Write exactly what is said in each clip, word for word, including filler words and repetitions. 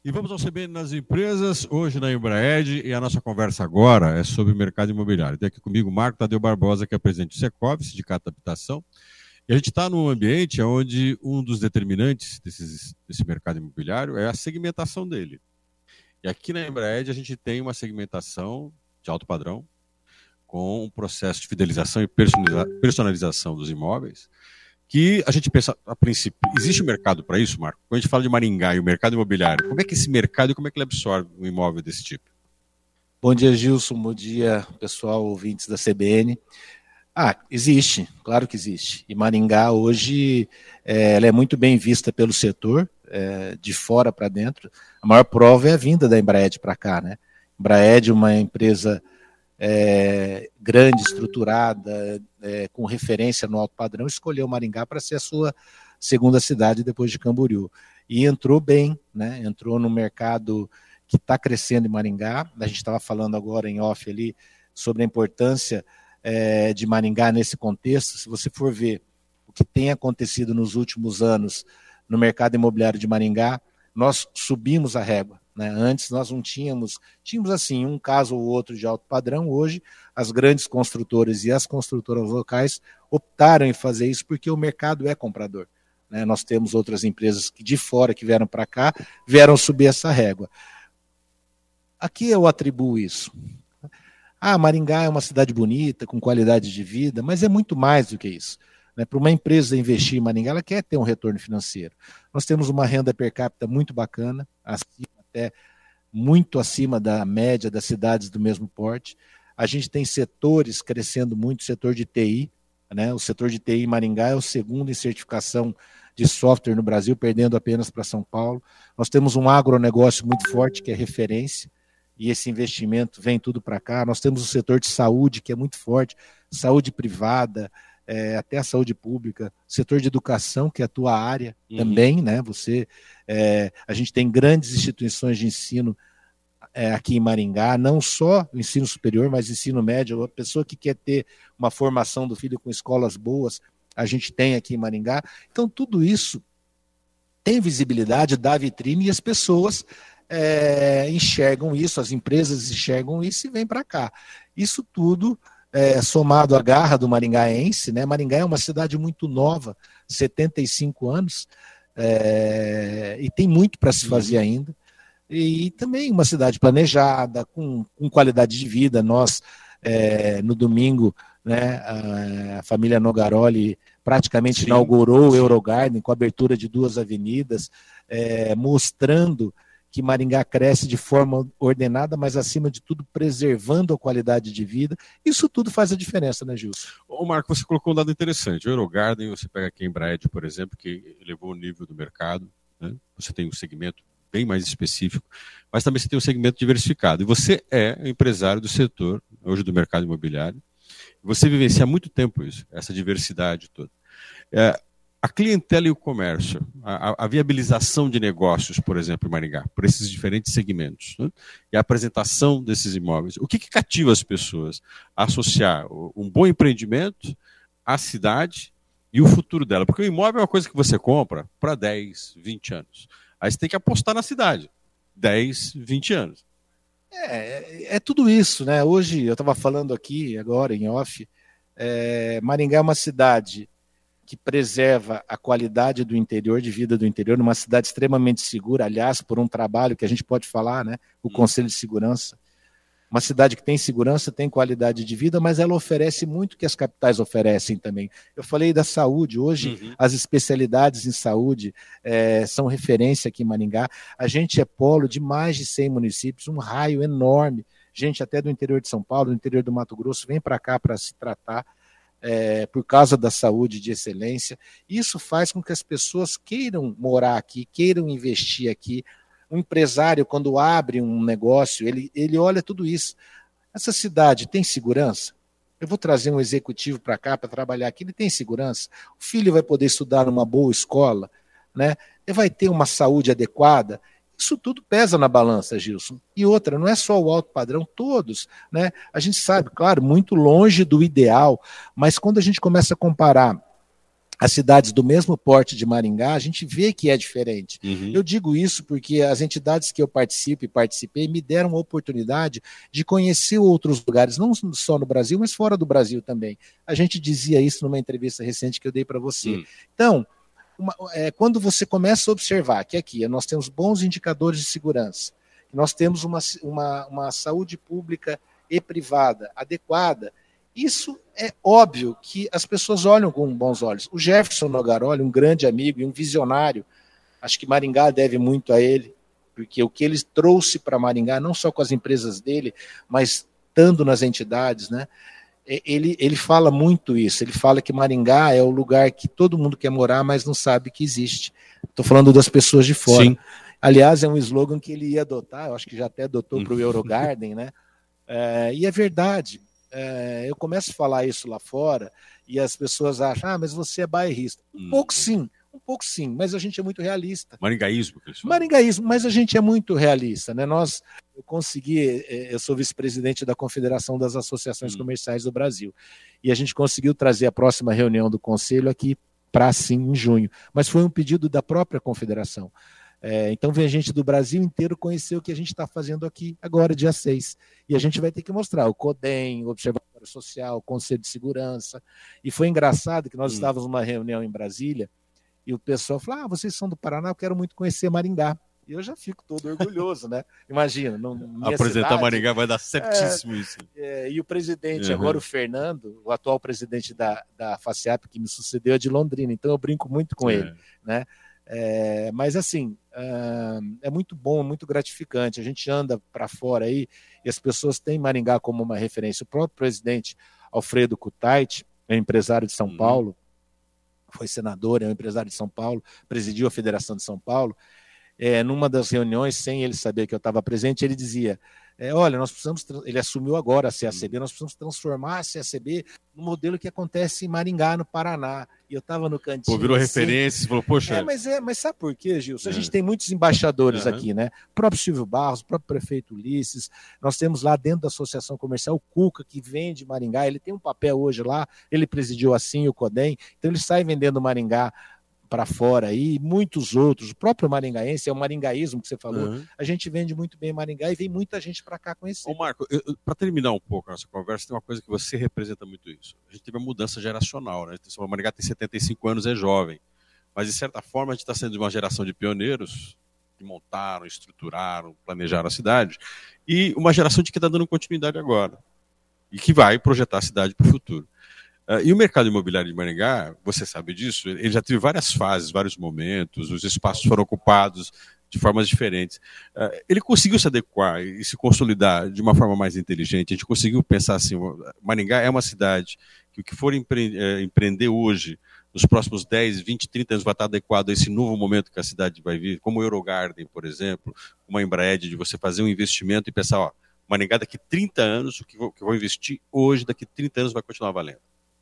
E vamos ao C B N nas empresas, hoje na Embraed, e a nossa conversa agora é sobre o mercado imobiliário. Tem aqui comigo o Marco Tadeu Barbosa, que é presidente do Secov, Sindicato da Habitação. E a gente está num ambiente onde um dos determinantes desses, desse mercado imobiliário é a segmentação dele. E aqui na Embraed a gente tem uma segmentação de alto padrão, com um processo de fidelização e personalização dos imóveis, que a gente pensa, a princípio, existe um mercado para isso, Marco? Quando a gente fala de Maringá e o mercado imobiliário, como é que esse mercado, como é que ele absorve um imóvel desse tipo? Bom dia, Gilson, bom dia, pessoal, ouvintes da C B N. Ah, existe, claro que existe. E Maringá hoje é, ela é muito bem vista pelo setor, é, de fora para dentro. A maior prova é a vinda da Embraed para cá, né? Embraed é uma empresa É, grande, estruturada, é, com referência no alto padrão, escolheu Maringá para ser a sua segunda cidade depois de Camboriú. E entrou bem, né? Entrou no mercado que está crescendo em Maringá. A gente estava falando agora em off ali sobre a importância é, de Maringá nesse contexto. Se você for ver o que tem acontecido nos últimos anos no mercado imobiliário de Maringá, nós subimos a régua. Né? Antes nós não tínhamos, tínhamos assim um caso ou outro de alto padrão. Hoje as grandes construtoras e as construtoras locais optaram em fazer isso porque o mercado é comprador. Né? Nós temos outras empresas que de fora que vieram para cá, vieram subir essa régua. A que eu atribuo isso? Ah, Maringá é uma cidade bonita, com qualidade de vida, mas é muito mais do que isso. Né? Para uma empresa investir em Maringá, ela quer ter um retorno financeiro. Nós temos uma renda per capita muito bacana, acima até muito acima da média das cidades do mesmo porte. A gente tem setores crescendo muito, o setor de T I, né? O setor de T I em Maringá é o segundo em certificação de software no Brasil, perdendo apenas para São Paulo. Nós temos um agronegócio muito forte, que é referência, e esse investimento vem tudo para cá. Nós temos o setor de saúde, que é muito forte, saúde privada, É, até a saúde pública, setor de educação, que é a tua área uhum. também, né? Você, é, a gente tem grandes instituições de ensino é, aqui em Maringá, não só o ensino superior, mas ensino médio. A pessoa que quer ter uma formação do filho com escolas boas, a gente tem aqui em Maringá. Então, tudo isso tem visibilidade, dá vitrine, e as pessoas é, enxergam isso, as empresas enxergam isso e vêm para cá. Isso tudo É, somado à garra do maringaense, né? Maringá é uma cidade muito nova, setenta e cinco anos, é, e tem muito para se fazer ainda. E, e também uma cidade planejada, com, com qualidade de vida. Nós, é, no domingo, né, a, a família Nogaroli praticamente sim, inaugurou sim. o Eurogarden com a abertura de duas avenidas, é, mostrando que Maringá cresce de forma ordenada, mas acima de tudo preservando a qualidade de vida. Isso tudo faz a diferença, né, Gilson? Ô Marco, você colocou um dado interessante. O Eurogarden, você pega aqui em Embraed, por exemplo, que elevou o nível do mercado, né? Você tem um segmento bem mais específico, mas também você tem um segmento diversificado. E você é empresário do setor, hoje do mercado imobiliário. Você vivencia há muito tempo isso, essa diversidade toda. É, A clientela e o comércio, a, a viabilização de negócios, por exemplo, em Maringá, por esses diferentes segmentos, né? E a apresentação desses imóveis. O que, que cativa as pessoas a associar um bom empreendimento à cidade e o futuro dela? Porque o imóvel é uma coisa que você compra para dez, vinte anos. Aí você tem que apostar na cidade. dez, vinte anos. É, é tudo isso, né? Hoje, eu estava falando aqui, agora, em off, é, Maringá é uma cidade que preserva a qualidade do interior, de vida do interior, numa cidade extremamente segura, aliás, por um trabalho que a gente pode falar, né? O Conselho de Segurança. Uma cidade que tem segurança, tem qualidade de vida, mas ela oferece muito que as capitais oferecem também. Eu falei da saúde, hoje uhum. as especialidades em saúde é, são referência aqui em Maringá. A gente é polo de mais de cem municípios, um raio enorme. Gente até do interior de São Paulo, do interior do Mato Grosso, vem para cá para se tratar. É, por causa da saúde de excelência. Isso faz com que as pessoas queiram morar aqui, queiram investir aqui. Um empresário, quando abre um negócio, ele, ele olha tudo isso. Essa cidade tem segurança? Eu vou trazer um executivo para cá para trabalhar aqui, ele tem segurança? O filho vai poder estudar numa boa escola, né? Ele vai ter uma saúde adequada? Isso tudo pesa na balança, Gilson. E outra, não é só o alto padrão, todos, né? A gente sabe, claro, muito longe do ideal, mas quando a gente começa a comparar as cidades do mesmo porte de Maringá, a gente vê que é diferente. Uhum. Eu digo isso porque as entidades que eu participo e participei me deram a oportunidade de conhecer outros lugares, não só no Brasil, mas fora do Brasil também. A gente dizia isso numa entrevista recente que eu dei para você. Uhum. Então, uma, é, quando você começa a observar que aqui nós temos bons indicadores de segurança, que nós temos uma, uma, uma saúde pública e privada adequada, isso é óbvio que as pessoas olham com bons olhos. O Jefferson Nogaroli, um grande amigo e um visionário, acho que Maringá deve muito a ele, porque o que ele trouxe para Maringá, não só com as empresas dele, mas estando nas entidades, né? Ele, ele fala muito isso, ele fala que Maringá é o lugar que todo mundo quer morar, mas não sabe que existe. Estou falando das pessoas de fora. Sim. Aliás, é um slogan que ele ia adotar, eu acho que já até adotou para o Eurogarden, né? É, e é verdade. É, eu começo a falar isso lá fora e as pessoas acham, ah, mas você é bairrista. Um hum. pouco sim, um pouco sim, mas a gente é muito realista. Maringaísmo, pessoal. Maringaísmo, mas a gente é muito realista, né? Nós, eu consegui, eu sou vice-presidente da Confederação das Associações hum. Comerciais do Brasil, e a gente conseguiu trazer a próxima reunião do Conselho aqui para sim em junho, mas foi um pedido da própria Confederação. É, então vem gente do Brasil inteiro conhecer o que a gente está fazendo aqui agora, dia seis. E a gente vai ter que mostrar o CODEM, o Observatório Social, o Conselho de Segurança. E foi engraçado que nós hum. estávamos numa reunião em Brasília e o pessoal falou, ah, vocês são do Paraná, eu quero muito conhecer Maringá. E eu já fico todo orgulhoso, né? Imagina. No, apresentar cidade, Maringá vai dar certíssimo é, isso. É, e o presidente, uhum. agora o Fernando, o atual presidente da, da FACEAP, que me sucedeu, é de Londrina. Então eu brinco muito com é. ele, né? É, mas assim, uh, é muito bom, muito gratificante. A gente anda para fora aí e as pessoas têm Maringá como uma referência. O próprio presidente Alfredo Kutait, é empresário de São uhum. Paulo, foi senador, é um empresário de São Paulo, presidiu a Federação de São Paulo. É, numa das reuniões, sem ele saber que eu estava presente, ele dizia, é, olha, nós precisamos, ele assumiu agora a C A C B, nós precisamos transformar a C A C B no modelo que acontece em Maringá, no Paraná. E eu estava no cantinho. Pô, virou assim, referência, você falou, poxa. É, mas, é, mas sabe por quê, Gilson? É. A gente tem muitos embaixadores uhum. aqui, né? O próprio Silvio Barros, o próprio prefeito Ulisses, nós temos lá dentro da Associação Comercial o Cuca, que vende Maringá, ele tem um papel hoje lá, ele presidiu assim o CODEM, então ele sai vendendo Maringá para fora aí, muitos outros, o próprio maringaense, é o maringaísmo que você falou, uhum. a gente vende muito bem Maringá e vem muita gente para cá conhecer. Ô Marco, para terminar um pouco a nossa conversa, tem uma coisa que você representa muito isso. A gente teve uma mudança geracional, né? O Maringá tem setenta e cinco anos, é jovem, mas de certa forma a gente está sendo de uma geração de pioneiros que montaram, estruturaram, planejaram a cidade, e uma geração de que está dando continuidade agora, e que vai projetar a cidade para o futuro. Uh, e o mercado imobiliário de Maringá, você sabe disso, ele já teve várias fases, vários momentos, os espaços foram ocupados de formas diferentes. Uh, ele conseguiu se adequar e se consolidar de uma forma mais inteligente. A gente conseguiu pensar assim, Maringá é uma cidade que o que for empre- eh, empreender hoje, nos próximos dez, vinte, trinta anos vai estar adequado a esse novo momento que a cidade vai vir, como o Eurogarden, por exemplo, uma Embraed, de você fazer um investimento e pensar, ó, Maringá daqui trinta anos, o que eu vou investir hoje, daqui trinta anos vai continuar valendo.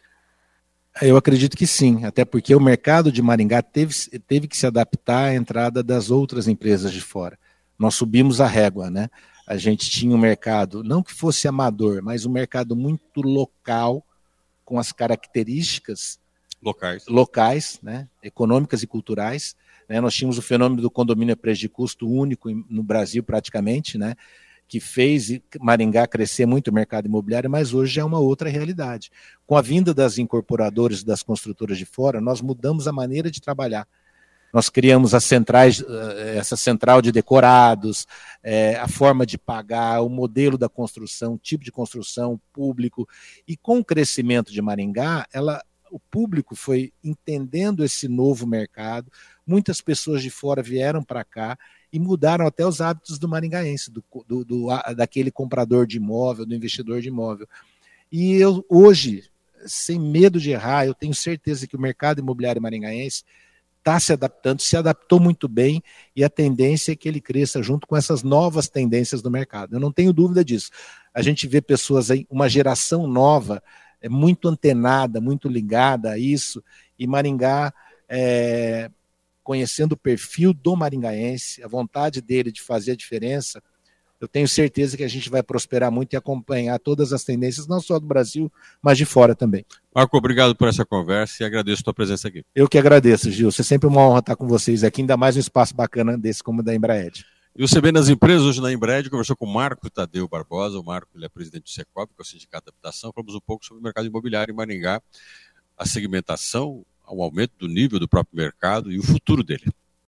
Eu acredito que sim, até porque o mercado de Maringá teve, teve que se adaptar à entrada das outras empresas de fora. Nós subimos a régua, né? A gente tinha um mercado, não que fosse amador, mas um mercado muito local, com as características locais, locais, né? Econômicas e culturais. Né? Nós tínhamos o fenômeno do condomínio a preço de custo único no Brasil, praticamente, né? Que fez Maringá crescer muito o mercado imobiliário, mas hoje é uma outra realidade. Com a vinda das incorporadoras e das construtoras de fora, nós mudamos a maneira de trabalhar. Nós criamos as centrais, essa central de decorados, a forma de pagar, o modelo da construção, o tipo de construção, o público. E com o crescimento de Maringá, ela, o público foi entendendo esse novo mercado, muitas pessoas de fora vieram para cá, e mudaram até os hábitos do maringaense, do, do, do, daquele comprador de imóvel, do investidor de imóvel. E eu, hoje, sem medo de errar, eu tenho certeza que o mercado imobiliário maringaense está se adaptando, se adaptou muito bem, e a tendência é que ele cresça junto com essas novas tendências do mercado. Eu não tenho dúvida disso. A gente vê pessoas aí, uma geração nova, é muito antenada, muito ligada a isso, e Maringá... É, conhecendo o perfil do maringaense, a vontade dele de fazer a diferença, eu tenho certeza que a gente vai prosperar muito e acompanhar todas as tendências, não só do Brasil, mas de fora também. Marco, obrigado por essa conversa e agradeço a tua presença aqui. Eu que agradeço, Gil. É sempre uma honra estar com vocês aqui, ainda mais um espaço bacana desse como o da Embraed. E o C B nas empresas, hoje na Embraed, conversou com o Marco Tadeu Barbosa. O Marco ele é presidente do Secop, que é o Sindicato de Habitação. Falamos um pouco sobre o mercado imobiliário em Maringá, a segmentação, o aumento do nível do próprio mercado e o futuro dele.